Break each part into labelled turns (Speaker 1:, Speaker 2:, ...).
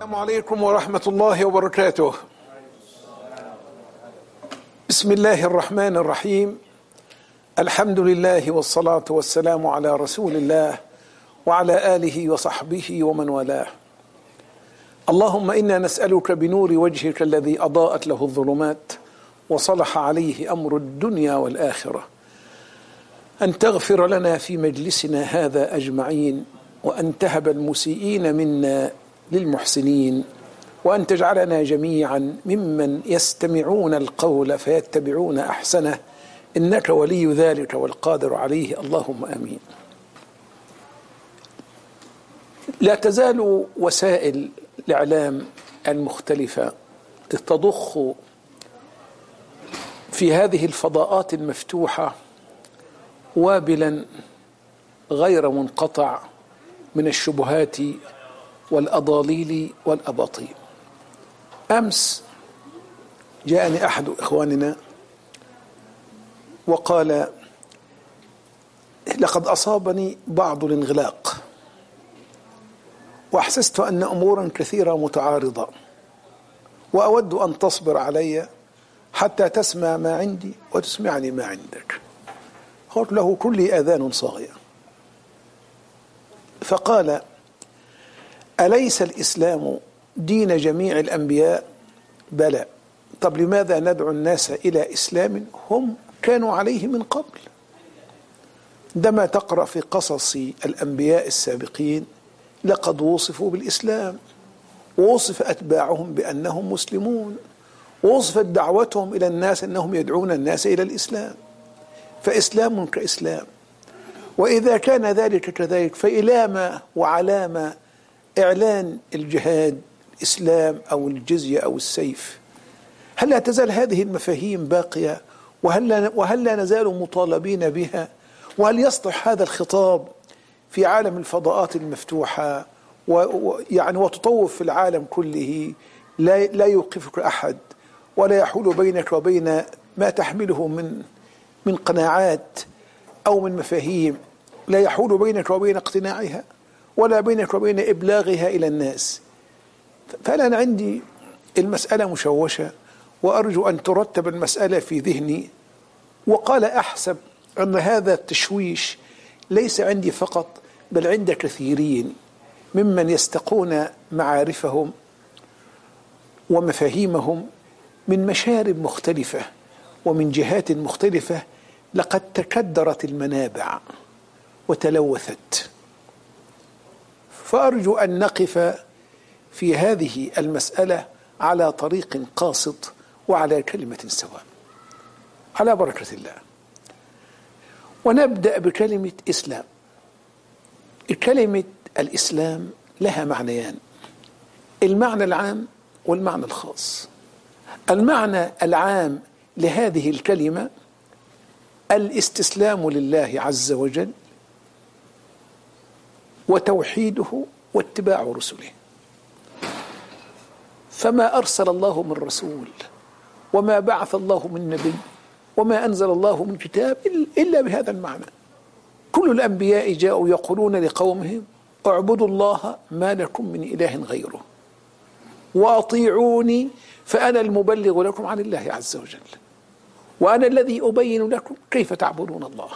Speaker 1: السلام عليكم ورحمة الله وبركاته. بسم الله الرحمن الرحيم. الحمد لله والصلاة والسلام على رسول الله وعلى آله وصحبه ومن والاه. اللهم إنا نسألك بنور وجهك الذي أضاءت له الظلمات وصلح عليه أمر الدنيا والآخرة أن تغفر لنا في مجلسنا هذا أجمعين، وأن تهب المسيئين منا للمحسنين، وأن تجعلنا جميعا ممن يستمعون القول فيتبعون أحسنه، إنك ولي ذلك والقادر عليه، اللهم آمين. لا تزال وسائل الإعلام المختلفة تضخ في هذه الفضاءات المفتوحة وابلا غير منقطع من الشبهات والأضاليل والأباطيل. أمس جاءني أحد إخواننا وقال: لقد أصابني بعض الانغلاق، وأحسست أن أمورا كثيرة متعارضة، وأود أن تصبر علي حتى تسمع ما عندي وتسمعني ما عندك. قلت له: كلي آذان صاغية. فقال: أليس الإسلام دين جميع الأنبياء؟ بلى. طب لماذا ندعو الناس إلى إسلام هم كانوا عليه من قبل؟ عندما تقرأ في قصص الأنبياء السابقين لقد وصفوا بالإسلام، ووصف أتباعهم بأنهم مسلمون، ووصفت دعوتهم إلى الناس أنهم يدعون الناس إلى الإسلام، فإسلام كإسلام. وإذا كان ذلك كذلك فإلام وعلام إعلان الجهاد الإسلام أو الجزية أو السيف؟ هل لا تزال هذه المفاهيم باقية؟ وهل لا نزال مطالبين بها؟ وهل يصلح هذا الخطاب في عالم الفضاءات المفتوحة ويعني وتطوف في العالم كله لا يوقفك أحد ولا يحول بينك وبين ما تحمله من قناعات أو من مفاهيم، لا يحول بينك وبين اقتناعها ولا بينك وبين إبلاغها إلى الناس؟ فأنا عندي المسألة مشوشة، وأرجو أن ترتب المسألة في ذهني. وقال: أحسب أن هذا التشويش ليس عندي فقط، بل عند كثيرين ممن يستقون معارفهم ومفاهيمهم من مشارب مختلفة ومن جهات مختلفة، لقد تكدرت المنابع وتلوثت. فأرجو أن نقف في هذه المسألة على طريق قاصد وعلى كلمة سواء، على بركة الله. ونبدأ بكلمة إسلام. كلمة الإسلام لها معنيان: المعنى العام والمعنى الخاص. المعنى العام لهذه الكلمة الاستسلام لله عز وجل وتوحيده واتباع رسله. فما أرسل الله من رسول وما بعث الله من نبي وما أنزل الله من كتاب إلا بهذا المعنى. كل الأنبياء جاءوا يقولون لقومهم: اعبدوا الله ما لكم من إله غيره وأطيعوني فأنا المبلغ لكم عن الله عز وجل، وأنا الذي أبين لكم كيف تعبدون الله.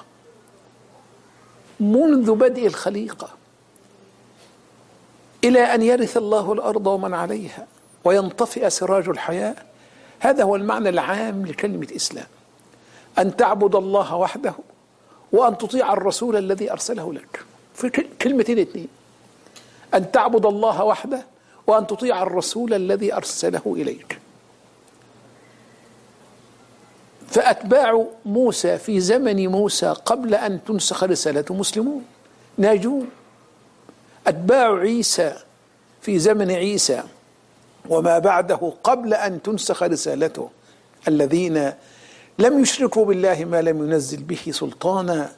Speaker 1: منذ بدء الخليقة إلى أن يرث الله الأرض ومن عليها وينطفئ سراج الحياة، هذا هو المعنى العام لكلمة إسلام: أن تعبد الله وحده وأن تطيع الرسول الذي أرسله لك. في كلمتين اثنين: أن تعبد الله وحده وأن تطيع الرسول الذي أرسله إليك. فأتباع موسى في زمن موسى قبل أن تنسخ رسالته مسلمون ناجون. أتباع عيسى في زمن عيسى وما بعده قبل أن تنسخ رسالته الذين لم يشركوا بالله ما لم ينزل به سلطانا،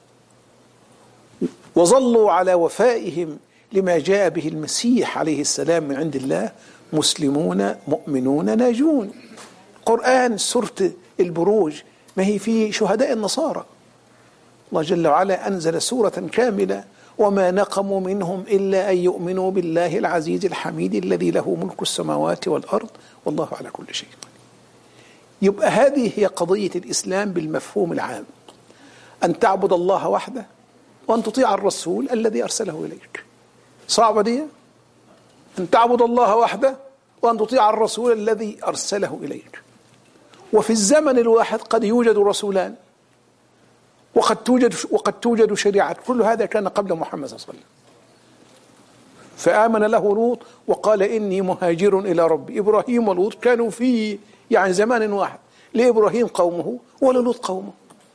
Speaker 1: وظلوا على وفائهم لما جاء به المسيح عليه السلام من عند الله، مسلمون مؤمنون ناجون. قرآن سورة البروج ما هي في شهداء النصارى. الله جل وعلا أنزل سورة كاملة وما نقموا منهم إلا أن يؤمنوا بالله العزيز الحميد الذي له ملك السماوات والأرض والله على كل شيء قدير. يبقى هذه هي قضية الإسلام بالمفهوم العام، أن تعبد الله وحده وأن تطيع الرسول الذي أرسله إليك. صعبة دي، أن تعبد الله وحده وأن تطيع الرسول الذي أرسله إليك. وفي الزمن الواحد قد يوجد رسولان وقد توجد شريعة، كل هذا كان قبل محمد صلى الله عليه وسلم. فآمن له لوط وقال إني مهاجر إلى ربي. إبراهيم ولوط كانوا في زمان واحد، لإبراهيم قومه وللوط قومه.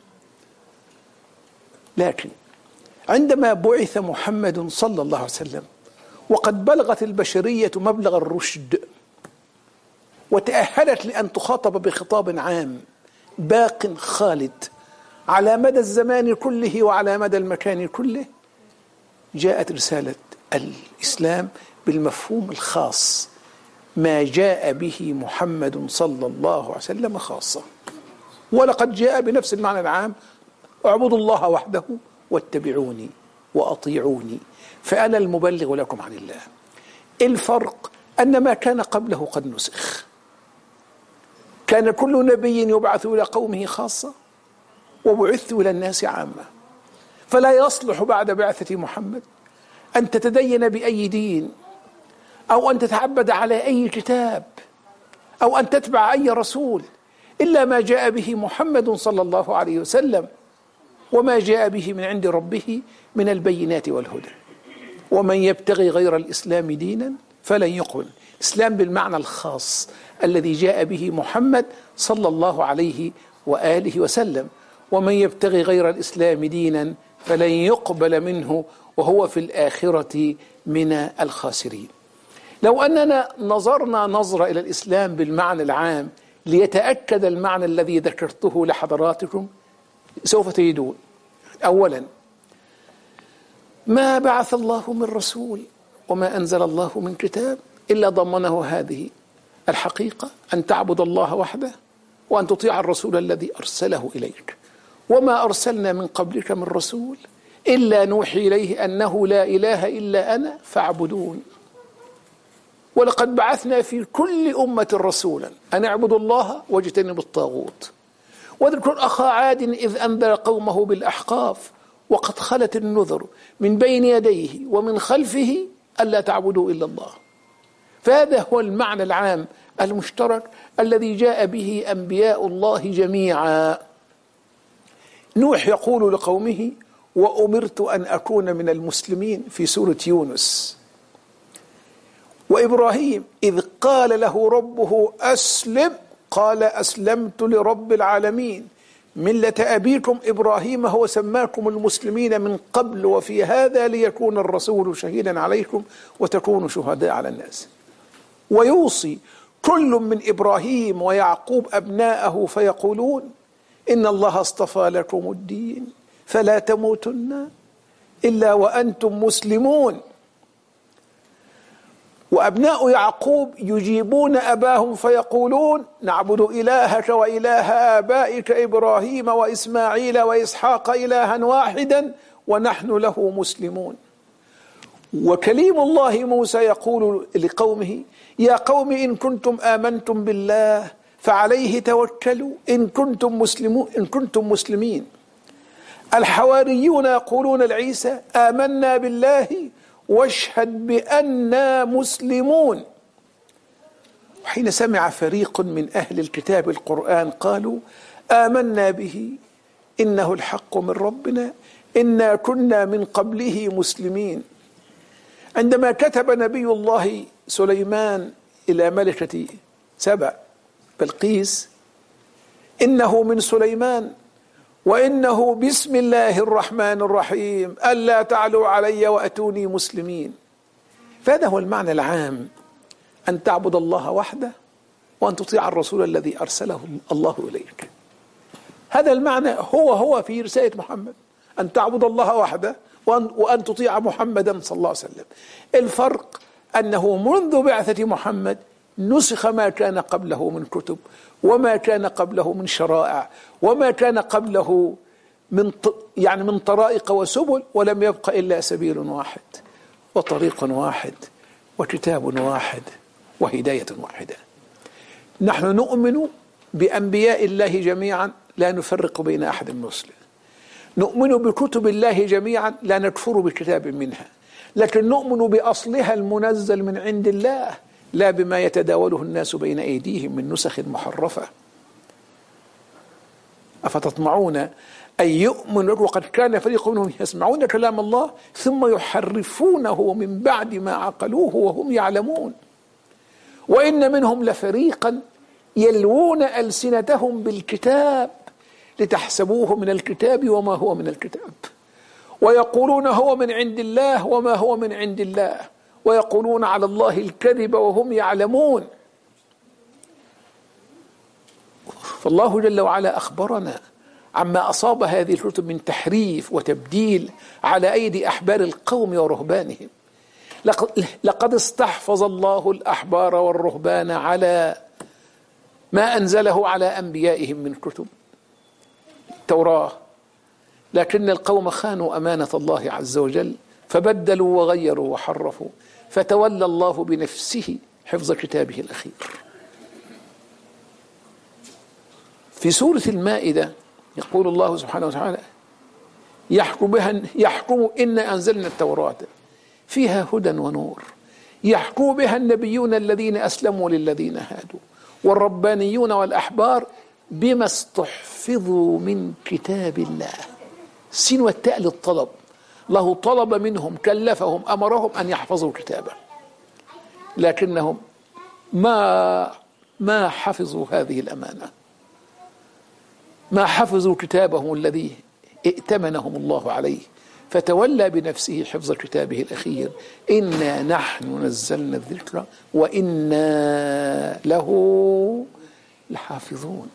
Speaker 1: لكن عندما بعث محمد صلى الله عليه وسلم وقد بلغت البشرية مبلغ الرشد وتأهلت لأن تخاطب بخطاب عام باق خالد على مدى الزمان كله وعلى مدى المكان كله، جاءت رسالة الإسلام بالمفهوم الخاص، ما جاء به محمد صلى الله عليه وسلم خاصة. ولقد جاء بنفس المعنى العام: اعبدوا الله وحده واتبعوني وأطيعوني فأنا المبلغ لكم عن الله. الفرق أن ما كان قبله قد نسخ. كان كل نبي يبعث إلى قومه خاصة وبعثت إلى الناس عامة، فلا يصلح بعد بعثة محمد أن تتدين بأي دين أو أن تتعبد على أي كتاب أو أن تتبع أي رسول إلا ما جاء به محمد صلى الله عليه وسلم وما جاء به من عند ربه من البينات والهدى. ومن يبتغي غير الإسلام دينا فلن يقبل. الإسلام بالمعنى الخاص الذي جاء به محمد صلى الله عليه وآله وسلم. ومن يبتغي غير الإسلام دينا فلن يقبل منه وهو في الآخرة من الخاسرين. لو أننا نظرنا نظرة إلى الإسلام بالمعنى العام ليتأكد المعنى الذي ذكرته لحضراتكم، سوف تجدون أولا ما بعث الله من رسول وما أنزل الله من كتاب إلا ضمنه هذه الحقيقة: أن تعبد الله وحده وأن تطيع الرسول الذي أرسله إليك. وما أرسلنا من قبلك من رسول إلا نوحي إليه أنه لا إله إلا أنا فاعبدون. ولقد بعثنا في كل أمة رسولا أن اعبدوا الله واجتنبوا الطاغوت. واذكر أخا عاد إذ أنذر قومه بالأحقاف وقد خلت النذر من بين يديه ومن خلفه ألا تعبدوا إلا الله. فهذا هو المعنى العام المشترك الذي جاء به أنبياء الله جميعا. نوح يقول لقومه: وأمرت أن أكون من المسلمين في سورة يونس. وإبراهيم إذ قال له ربه أسلم قال أسلمت لرب العالمين ملة أبيكم إبراهيم هو سماكم المسلمين من قبل وفي هذا ليكون الرسول شهيدا عليكم وتكونوا شهداء على الناس. ويوصي كل من إبراهيم ويعقوب أبناءه فيقولون: إن الله اصطفى لكم الدين فلا تموتن إلا وأنتم مسلمون. وأبناء يعقوب يجيبون أباهم فيقولون: نعبد إلهك وإله آبائك إبراهيم وإسماعيل وإسحاق إلها واحدا ونحن له مسلمون. وكليم الله موسى يقول لقومه: يا قوم إن كنتم آمنتم بالله فعليه توكلوا إن كنتم مسلمين. الحواريون يقولون لعيسى: آمنا بالله واشهد بأننا مسلمون. وحين سمع فريق من أهل الكتاب القرآن قالوا: آمنا به إنه الحق من ربنا إنا كنا من قبله مسلمين. عندما كتب نبي الله سليمان إلى ملكة سبأ بلقيس: إنه من سليمان وإنه بسم الله الرحمن الرحيم ألا تعلوا علي وأتوني مسلمين. فهذا هو المعنى العام: أن تعبد الله وحده وأن تطيع الرسول الذي أرسله الله إليك. هذا المعنى هو في رسالة محمد، أن تعبد الله وحده وأن تطيع محمدا صلى الله عليه وسلم. الفرق أنه منذ بعثة محمد نسخ ما كان قبله من كتب وما كان قبله من شرائع وما كان قبله من طرائق وسبل، ولم يبق إلا سبيل واحد وطريق واحد وكتاب واحد وهداية واحدة. نحن نؤمن بأنبياء الله جميعا، لا نفرق بين أحد مسلم. نؤمن بكتب الله جميعا، لا نكفر بكتاب منها، لكن نؤمن بأصلها المنزل من عند الله، لا بما يتداوله الناس بين أيديهم من نسخ محرفة. أفتطمعون أن يؤمنوا، وقد كان فريق منهم يسمعون كلام الله ثم يحرفونه من بعد ما عقلوه وهم يعلمون. وإن منهم لفريقا يلوون ألسنتهم بالكتاب لتحسبوه من الكتاب وما هو من الكتاب، ويقولون هو من عند الله وما هو من عند الله، ويقولون على الله الكذب وهم يعلمون. فالله جل وعلا أخبرنا عما أصاب هذه الكتب من تحريف وتبديل على أيدي أحبار القوم ورهبانهم. لقد استحفظ الله الأحبار والرهبان على ما أنزله على أنبيائهم من كتب التوراة، لكن القوم خانوا أمانة الله عز وجل فبدلوا وغيروا وحرفوا، فتولى الله بنفسه حفظ كتابه الأخير. في سورة المائدة يقول الله سبحانه وتعالى: يحكم إن أنزلنا التوراة فيها هدى ونور يحكم بها النبيون الذين أسلموا للذين هادوا والربانيون والأحبار بما استحفظوا من كتاب الله. السين والتاء للطلب، له طلب منهم، كلفهم، أمرهم أن يحفظوا كتابه، لكنهم ما حفظوا هذه الأمانة، ما حفظوا كتابهم الذي ائتمنهم الله عليه، فتولى بنفسه حفظ كتابه الأخير: إنا نحن نزلنا الذكر وإنا له لحافظون.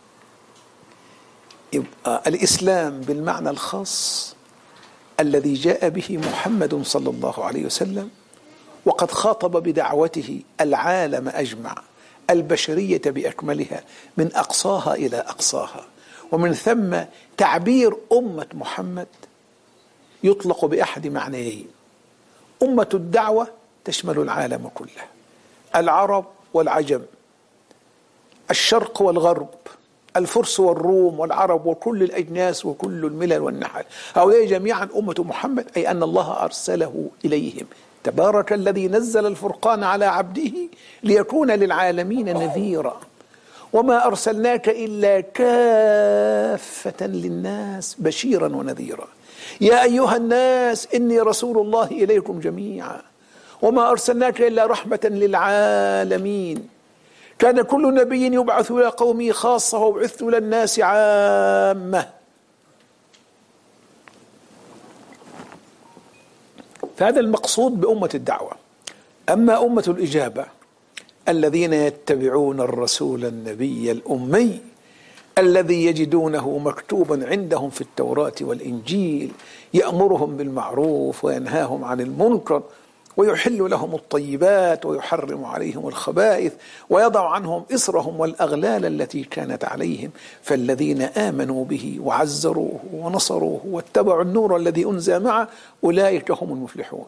Speaker 1: يبقى الإسلام بالمعنى الخاص الذي جاء به محمد صلى الله عليه وسلم، وقد خاطب بدعوته العالم أجمع، البشرية بأكملها من أقصاها إلى أقصاها. ومن ثم تعبير أمة محمد يطلق بأحد معنيين: أمة الدعوة تشمل العالم كله، العرب والعجم، الشرق والغرب، الفرس والروم والعرب وكل الأجناس وكل الملل والنحل، هؤلاء جميعا أمة محمد، أي أن الله أرسله إليهم. تبارك الذي نزل الفرقان على عبده ليكون للعالمين نذيرا، وما أرسلناك إلا كافة للناس بشيرا ونذيرا. يا أيها الناس إني رسول الله إليكم جميعا وما أرسلناك إلا رحمة للعالمين. كان كل نبي يبعث إلى قومه خاصة وبعثت إلى الناس عامة. فهذا المقصود بأمة الدعوة. أما أمة الإجابة الذين يتبعون الرسول النبي الأمي الذي يجدونه مكتوبا عندهم في التوراة والإنجيل، يأمرهم بالمعروف وينهاهم عن المنكر ويحل لهم الطيبات ويحرم عليهم الخبائث ويضع عنهم إصرهم والأغلال التي كانت عليهم، فالذين آمنوا به وعزروه ونصروه واتبعوا النور الذي أنزل معه أولئك هم المفلحون.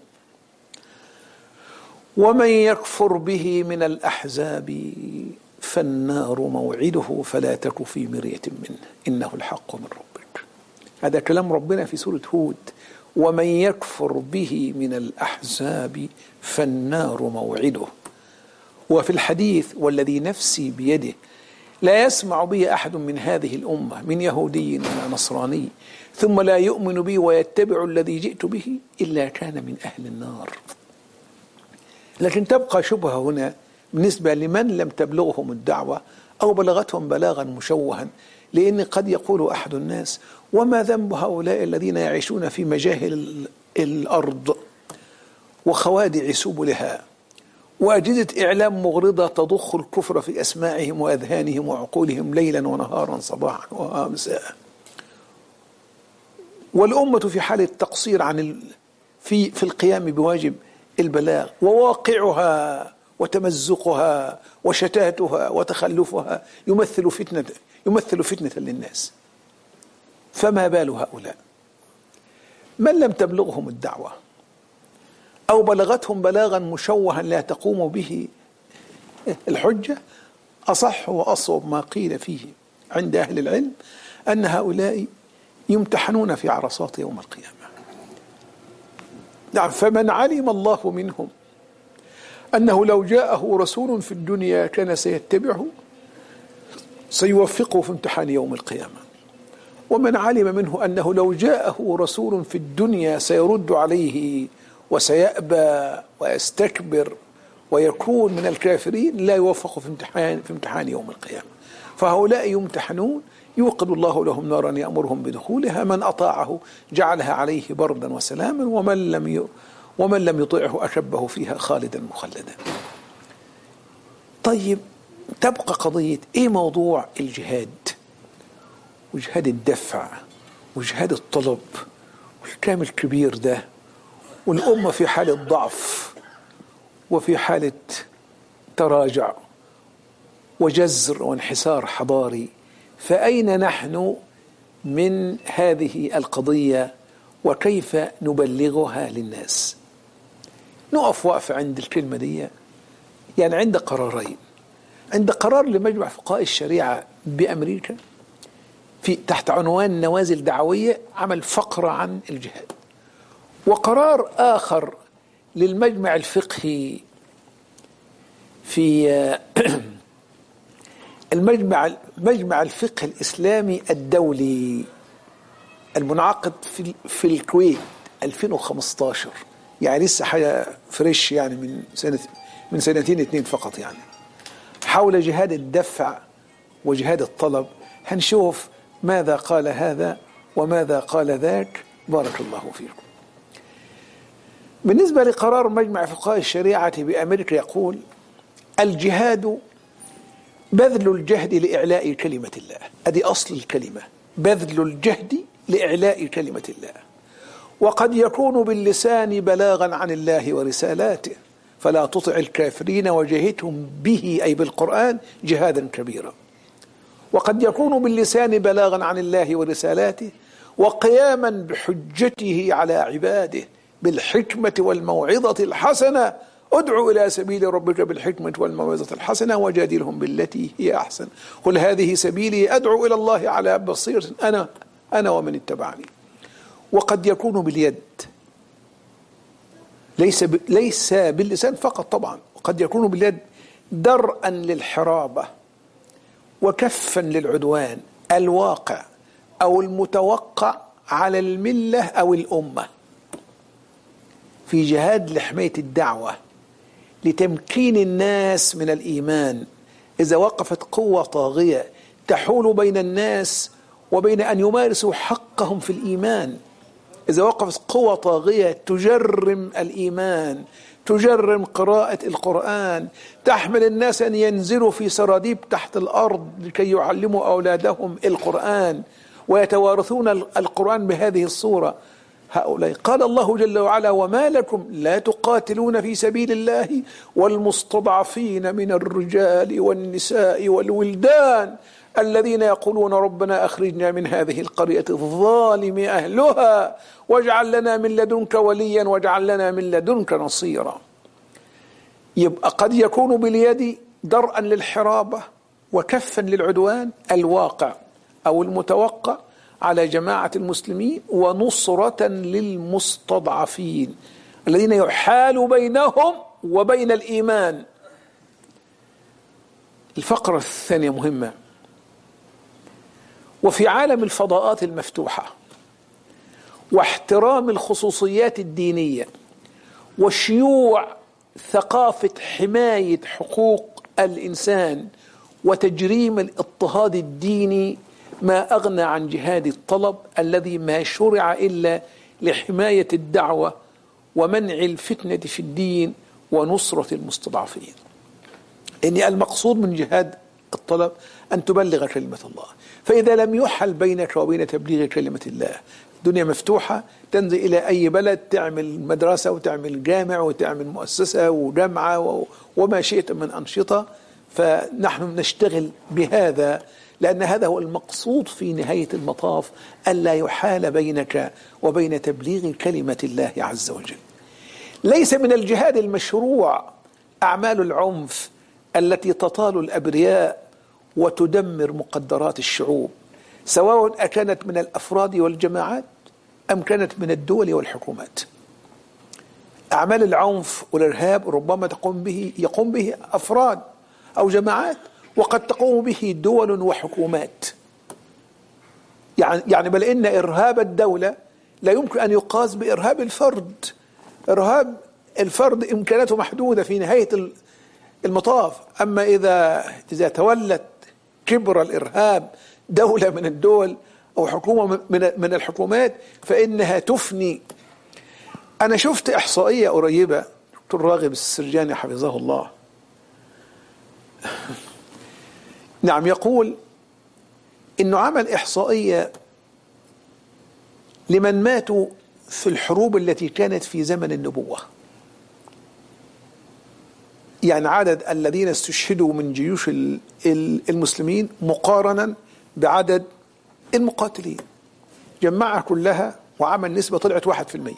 Speaker 1: ومن يكفر به من الأحزاب فالنار موعده فلا تك في مرية منه إنه الحق من ربك. هذا كلام ربنا في سورة هود: ومن يكفر به من الأحزاب فالنار موعده. وفي الحديث: والذي نفسي بيده لا يسمع بي أحد من هذه الأمة من يهودي ولا نصراني ثم لا يؤمن بي ويتبع الذي جئت به إلا كان من أهل النار. لكن تبقى شبهة هنا بالنسبة لمن لم تبلغهم الدعوة أو بلغتهم بلاغا مشوها، لأن قد يقول أحد الناس: وما ذنب هؤلاء الذين يعيشون في مجاهل الأرض وخوادع سبلها وأجهزة إعلام مغرضة تضخ الكفر في أسماعهم وأذهانهم وعقولهم ليلا ونهارا صباحا ومساء، والأمة في حالة تقصير عن في القيام بواجب البلاغ، وواقعها وتمزقها وشتاتها وتخلفها يمثل فتنة للناس. فما بال هؤلاء من لم تبلغهم الدعوة أو بلغتهم بلاغا مشوها لا تقوم به الحجة؟ أصح وأصوب ما قيل فيه عند أهل العلم أن هؤلاء يمتحنون في عرصات يوم القيامة. نعم، فمن علم الله منهم أنه لو جاءه رسول في الدنيا كان سيتبعه سيوفقه في امتحان يوم القيامة، ومن علم منه أنه لو جاءه رسول في الدنيا سيرد عليه وسيأبى ويستكبر ويكون من الكافرين لا يوفق في امتحان يوم القيامة. فهؤلاء يمتحنون يوقد الله لهم نارا يأمرهم بدخولها، من أطاعه جعلها عليه بردا وسلاما، ومن لم يطيعه أشبه فيها خالدا مخلدا. طيب، تبقى قضية إيه موضوع الجهاد وجهاد الدفع وجهاد الطلب والكلام الكبير ده، والأمة في حالة ضعف وفي حالة تراجع وجزر وانحسار حضاري، فأين نحن من هذه القضية وكيف نبلغها للناس؟ نقف وقف عند الكلمة دي، يعني عند قرارين. عند قرار لمجمع فقهاء الشريعة بأمريكا في تحت عنوان نوازل دعوية عمل فقرة عن الجهاد، وقرار آخر للمجمع الفقهي في مجمع الفقه الإسلامي الدولي المنعقد في الكويت 2015، يعني لسه حاجة فريش، يعني من سنتين 2 فقط، يعني حول جهاد الدفع وجهاد الطلب. هنشوف ماذا قال هذا وماذا قال ذاك. بارك الله فيكم. بالنسبة لقرار مجمع فقهاء الشريعة بأمريكا يقول: الجهاد بذل الجهد لإعلاء كلمة الله. أدي أصل الكلمة، بذل الجهد لإعلاء كلمة الله، وقد يكون باللسان بلاغا عن الله ورسالاته، فلا تطع الكافرين وجاهدهم به أي بالقرآن جهادا كبيرا. وقد يكون باللسان بلاغا عن الله ورسالاته وقياما بحجته على عباده بالحكمة والموعظة الحسنة، ادعو إلى سبيل ربك بالحكمة والموعظة الحسنة وجادلهم بالتي هي أحسن، قل هذه سبيلي أدعو إلى الله على بصيرة أنا ومن اتبعني. وقد يكون باليد، ليس باللسان فقط طبعا، وقد يكون باليد درءا للحرابة وكفا للعدوان الواقع أو المتوقع على الملة أو الأمة، في جهاد لحماية الدعوة لتمكين الناس من الإيمان. إذا وقفت قوة طاغية تحول بين الناس وبين أن يمارسوا حقهم في الإيمان، إذا وقفت قوة طاغية تجرم الإيمان، تجرم قراءة القرآن، تحمل الناس أن ينزلوا في سراديب تحت الأرض لكي يعلموا أولادهم القرآن ويتوارثون القرآن بهذه الصورة، هؤلاء قال الله جل وعلا: وما لكم لا تقاتلون في سبيل الله والمستضعفين من الرجال والنساء والولدان الذين يقولون ربنا أخرجنا من هذه القرية الظالم أهلها واجعل لنا من لدنك وليا واجعل لنا من لدنك نصيرا. يبقى قد يكون باليد درءا للحرابة وكفا للعدوان الواقع أو المتوقع على جماعة المسلمين، ونصرة للمستضعفين الذين يحال بينهم وبين الإيمان. الفقرة الثانية مهمة. وفي عالم الفضاءات المفتوحة واحترام الخصوصيات الدينية وشيوع ثقافة حماية حقوق الإنسان وتجريم الاضطهاد الديني، ما أغنى عن جهاد الطلب الذي ما شرع إلا لحماية الدعوة ومنع الفتنة في الدين ونصرة المستضعفين. إن المقصود من جهاد الطلب أن تبلغ كلمة الله، فإذا لم يحل بينك وبين تبليغ كلمة الله، الدنيا مفتوحة، تنزل إلى أي بلد تعمل مدرسة وتعمل جامع وتعمل مؤسسة وجامعة وما شئت من أنشطة، فنحن نشتغل بهذا لأن هذا هو المقصود في نهاية المطاف، ألا يحال بينك وبين تبليغ كلمة الله عز وجل. ليس من الجهاد المشروع أعمال العنف التي تطال الأبرياء وتدمر مقدرات الشعوب، سواء أكانت من الأفراد والجماعات أم كانت من الدول والحكومات. أعمال العنف والإرهاب ربما يقوم به أفراد أو جماعات، وقد تقوم به دول وحكومات. يعني بل إن إرهاب الدولة لا يمكن أن يقاس بإرهاب الفرد. إرهاب الفرد إمكاناته محدودة في نهاية المطاف، أما إذا تولت كبر الإرهاب دولة من الدول أو حكومة من الحكومات فإنها تفني. أنا شفت إحصائية قريبة، دكتور راغب السرجاني حفظه الله، نعم، يقول إنه عمل إحصائية لمن ماتوا في الحروب التي كانت في زمن النبوة، يعني عدد الذين استشهدوا من جيوش المسلمين مقارنا بعدد المقاتلين، جمعها كلها وعمل نسبة طلعت 1%.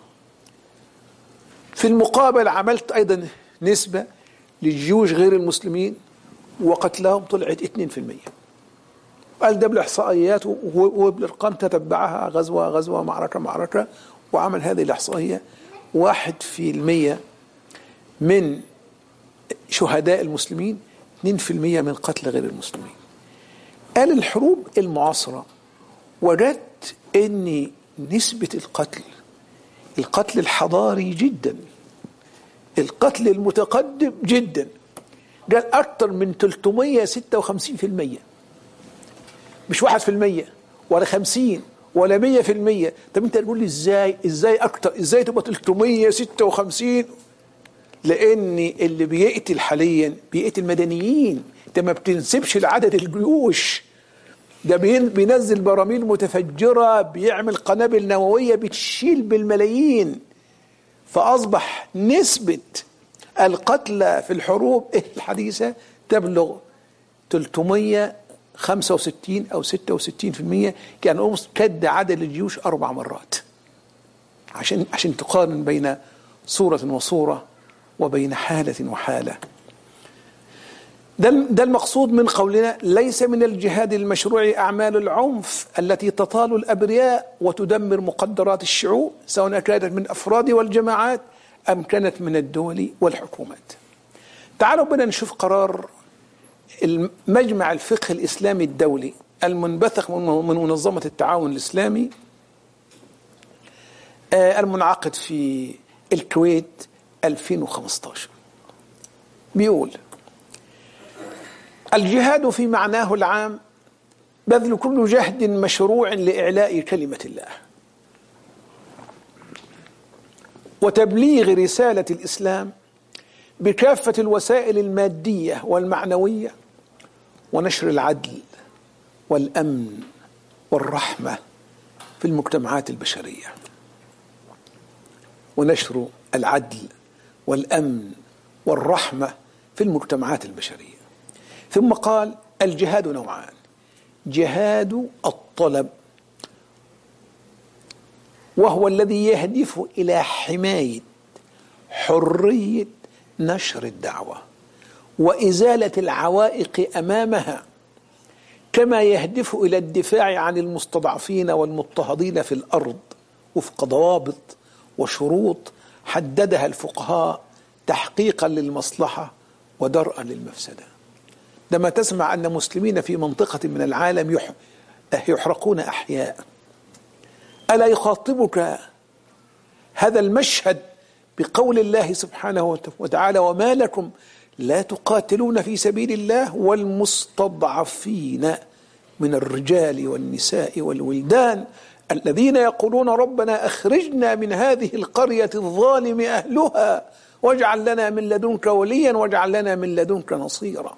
Speaker 1: في المقابل عملت أيضا نسبة للجيوش غير المسلمين وقتلهم طلعت 2%. قال ده بالإحصائيات وبالأرقام تتبعها غزوة معركة، وعمل هذه الإحصائية 1% من شهداء المسلمين، 2% من قتل غير المسلمين. قال الحروب المعاصرة وجدت أن نسبة القتل الحضاري جدا، القتل المتقدم جدا، قال أكثر من 356%، مش 1% ولا 50 ولا 100%. طب أنت تقول لي إزاي أكثر، إزاي تبقى 356؟ لأن اللي بيقتل حاليا بيقتل مدنيين، أنت ما بتنسبش لعدد الجيوش، ده بينزل براميل متفجرة، بيعمل قنابل نووية بتشيل بالملايين. فأصبح نسبة القتلى في الحروب الحديثة تبلغ 365 أو 66%، كان كد عدد الجيوش 4 مرات، عشان تقارن بين صورة وصورة وبين حالة وحالة. ده المقصود من قولنا ليس من الجهاد المشروع أعمال العنف التي تطال الأبرياء وتدمر مقدرات الشعوب، سواء كانت من أفراد والجماعات أم كانت من الدول والحكومات. تعالوا بنا نشوف قرار مجمع الفقه الإسلامي الدولي المنبثق من منظمة التعاون الإسلامي المنعقد في الكويت 2015. بيقول: الجهاد في معناه العام بذل كل جهد مشروع لإعلاء كلمة الله وتبليغ رسالة الإسلام بكافة الوسائل المادية والمعنوية، ونشر العدل والأمن والرحمة في المجتمعات البشرية. ونشر العدل والأمن والرحمة في المجتمعات البشرية. ثم قال: الجهاد نوعان: جهاد الطلب، وهو الذي يهدف إلى حماية حرية نشر الدعوة وإزالة العوائق أمامها، كما يهدف إلى الدفاع عن المستضعفين والمضطهدين في الأرض وفق ضوابط وشروط حددها الفقهاء تحقيقا للمصلحة ودرءا للمفسدة. لما تسمع أن مسلمين في منطقة من العالم يحرقون أحياء، ألا يخاطبك هذا المشهد بقول الله سبحانه وتعالى: وما لكم لا تقاتلون في سبيل الله والمستضعفين من الرجال والنساء والولدان الذين يقولون ربنا أخرجنا من هذه القرية الظالم أهلها واجعل لنا من لدنك وليا واجعل لنا من لدنك نصيرا.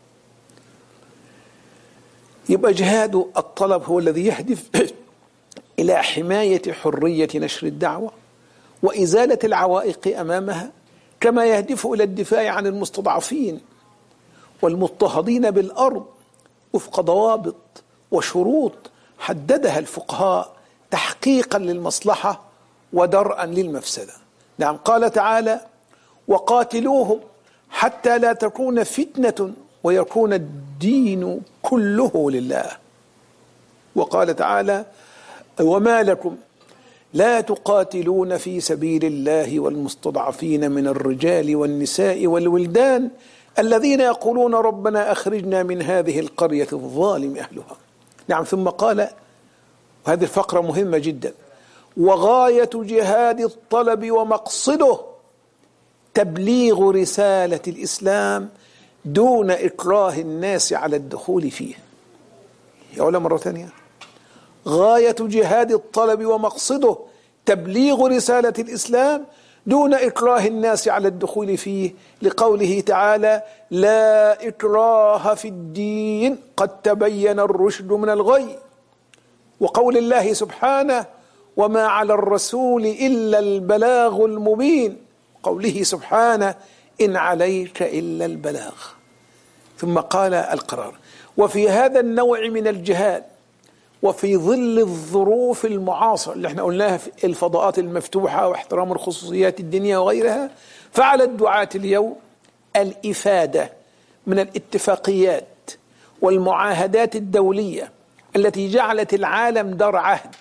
Speaker 1: يبقى جهاد الطلب هو الذي يهدف إلى حماية حرية نشر الدعوة وإزالة العوائق أمامها، كما يهدف إلى الدفاع عن المستضعفين والمضطهدين بالأرض وفق ضوابط وشروط حددها الفقهاء تحقيقا للمصلحة ودرءا للمفسدة. نعم، قال تعالى: وقاتلوهم حتى لا تكون فتنة ويكون الدين كله لله. وقال تعالى: وما لكم لا تقاتلون في سبيل الله والمستضعفين من الرجال والنساء والولدان الذين يقولون ربنا أخرجنا من هذه القرية الظالم أهلها. نعم، ثم قال، وهذه الفقرة مهمة جدا: وغاية جهاد الطلب ومقصده تبليغ رسالة الإسلام دون إكراه الناس على الدخول فيه. يا أولا مرة ثانية: غاية جهاد الطلب ومقصده تبليغ رسالة الإسلام دون إكراه الناس على الدخول فيه، لقوله تعالى: لا إكراه في الدين قد تبين الرشد من الغي. وقول الله سبحانه: وما على الرسول إلا البلاغ المبين. قوله سبحانه: إن عليك إلا البلاغ. ثم قال القرار: وفي هذا النوع من الجهاد وفي ظل الظروف المعاصرة اللي احنا قلناها في الفضاءات المفتوحة واحترام الخصوصيات الدينية وغيرها، فعلى الدعاة اليوم الإفادة من الاتفاقيات والمعاهدات الدولية التي جعلت العالم دار عهد.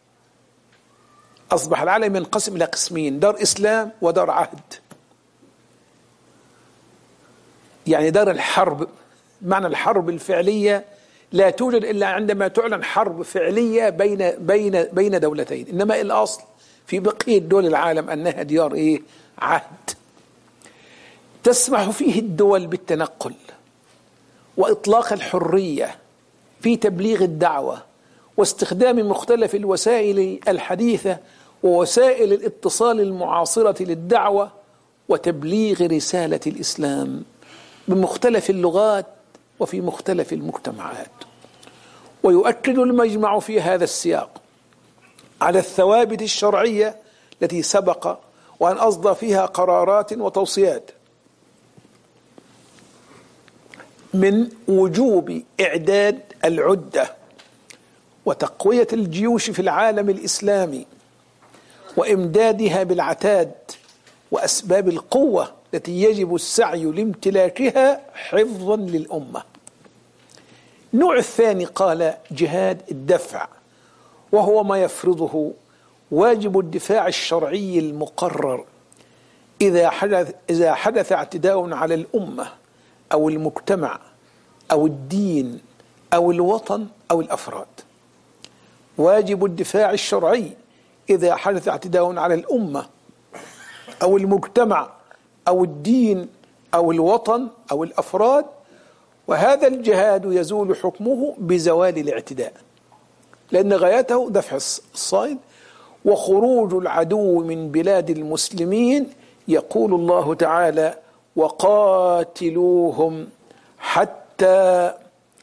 Speaker 1: أصبح العالم ينقسم إلى قسمين: دار إسلام ودار عهد. يعني دار الحرب، معنى الحرب الفعلية لا توجد إلا عندما تعلن حرب فعلية بين دولتين، إنما الأصل في بقية دول العالم أنها ديار عهد. تسمح فيه الدول بالتنقل وإطلاق الحرية في تبليغ الدعوة واستخدام مختلف الوسائل الحديثة ووسائل الاتصال المعاصرة للدعوة وتبليغ رسالة الإسلام بمختلف اللغات وفي مختلف المجتمعات. ويؤكد المجمع في هذا السياق على الثوابت الشرعية التي سبق وأن أصدر فيها قرارات وتوصيات من وجوب إعداد العدة وتقوية الجيوش في العالم الإسلامي وإمدادها بالعتاد وأسباب القوة التي يجب السعي لامتلاكها حفظا للأمة. النوع الثاني قال جهاد الدفع، وهو ما يفرضه واجب الدفاع الشرعي المقرر إذا حدث اعتداء على الأمة أو المجتمع أو الدين أو الوطن أو الأفراد. واجب الدفاع الشرعي إذا حدث اعتداء على الأمة أو المجتمع أو الدين أو الوطن أو الأفراد، وهذا الجهاد يزول حكمه بزوال الاعتداء، لأن غايته دفع الصيد وخروج العدو من بلاد المسلمين. يقول الله تعالى: وقاتلوهم حتى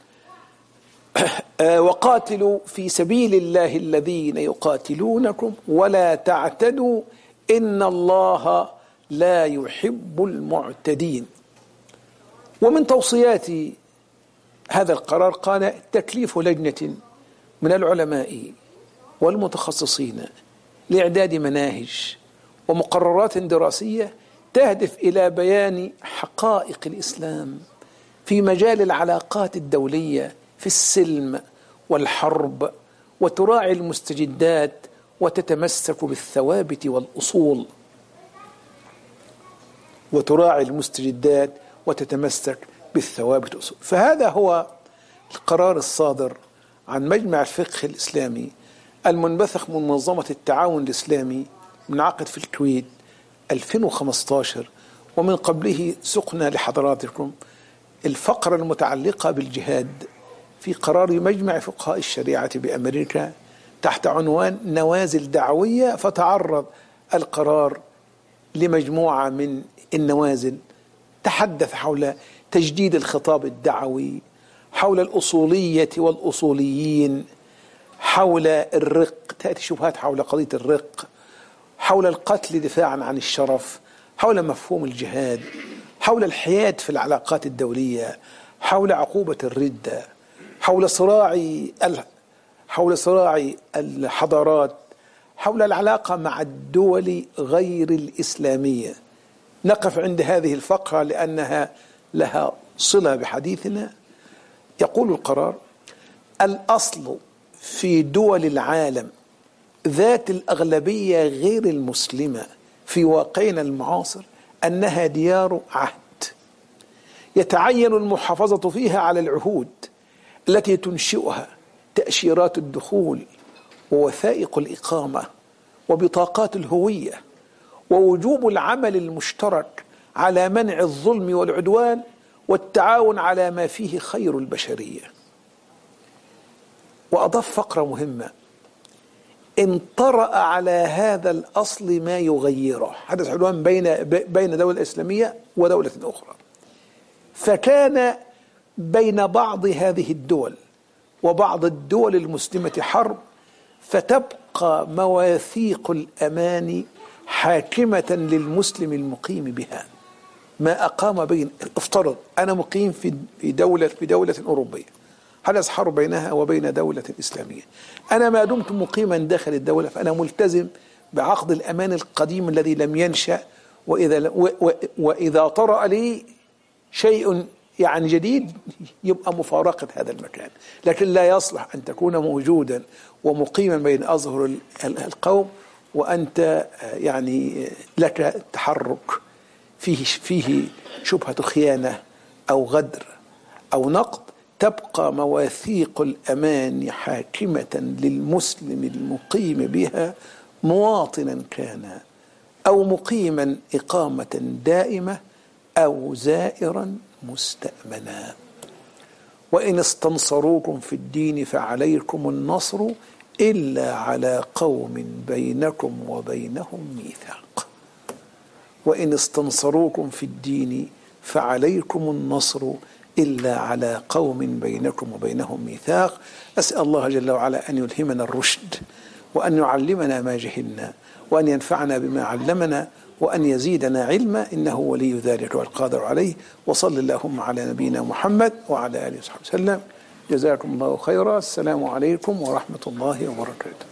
Speaker 1: وقاتلوا في سبيل الله الذين يقاتلونكم ولا تعتدوا إن الله لا يحب المعتدين. ومن توصيات هذا القرار قال تكليف لجنة من العلماء والمتخصصين لإعداد مناهج ومقررات دراسية تهدف إلى بيان حقائق الإسلام في مجال العلاقات الدولية في السلم والحرب، وتراعي المستجدات وتتمسك بالثوابت والأصول. وتراعي المستجدات وتتمسك بالثوابت والأصول. فهذا هو القرار الصادر عن مجمع الفقه الإسلامي المنبثق من منظمة التعاون الإسلامي منعقد في الكويت 2015، ومن قبله سقنا لحضراتكم الفقرة المتعلقة بالجهاد في قرار مجمع فقهاء الشريعة بأمريكا تحت عنوان نوازل دعوية، فتعرض القرار لمجموعة من النوازل تحدث حول تجديد الخطاب الدعوي، حول الأصولية والأصوليين، حول الرق، تأتي شبهات حول قضية الرق، حول القتل دفاعا عن الشرف، حول مفهوم الجهاد، حول الحياد في العلاقات الدولية، حول عقوبة الردة، حول صراع الحضارات، حول العلاقة مع الدول غير الإسلامية. نقف عند هذه الفقرة لأنها لها صلة بحديثنا. يقول القرار: الأصل في دول العالم ذات الأغلبية غير المسلمة في واقعنا المعاصر أنها ديار عهد، يتعين المحافظة فيها على العهود التي تنشئها تأشيرات الدخول ووثائق الإقامة وبطاقات الهوية، ووجوب العمل المشترك على منع الظلم والعدوان والتعاون على ما فيه خير البشرية. وأضاف فقرة مهمة: إن طرأ على هذا الأصل ما يغيره، حدث عدوان بين دولة إسلامية ودولة أخرى، فكان بين بعض هذه الدول وبعض الدول المسلمة حرب، فتبقى مواثيق الأمان حاكمة للمسلم المقيم بها ما أقام بين. افترض أنا مقيم في دولة أوروبية، حدث حرب بينها وبين دولة إسلامية، أنا ما دمت مقيما داخل الدولة فأنا ملتزم بعقد الأمان القديم الذي لم ينشأ، وإذا طرأ لي شيء يعني جديد يبقى مفارقة هذا المكان. لكن لا يصلح أن تكون موجودا ومقيما بين أظهر القوم وأنت يعني لك تحرك فيه شبهة خيانة أو غدر أو نقد. تبقى مواثيق الأمان حاكمة للمسلم المقيم بها، مواطنا كان أو مقيما إقامة دائمة أو زائرا مستأمنا. وإن استنصروكم في الدين فعليكم النصر إلا على قوم بينكم وبينهم ميثاق. وإن استنصروكم في الدين فعليكم النصر إلا على قوم بينكم وبينهم ميثاق. أسأل الله جل وعلا أن يلهمنا الرشد، وأن يعلمنا ما جهلنا، وأن ينفعنا بما علمنا، وأن يزيدنا علما، إنه ولي ذلك والقادر عليه. وصل اللهم على نبينا محمد وعلى آله وصحبه وسلم. جزاكم الله خيرا. السلام عليكم ورحمة الله وبركاته.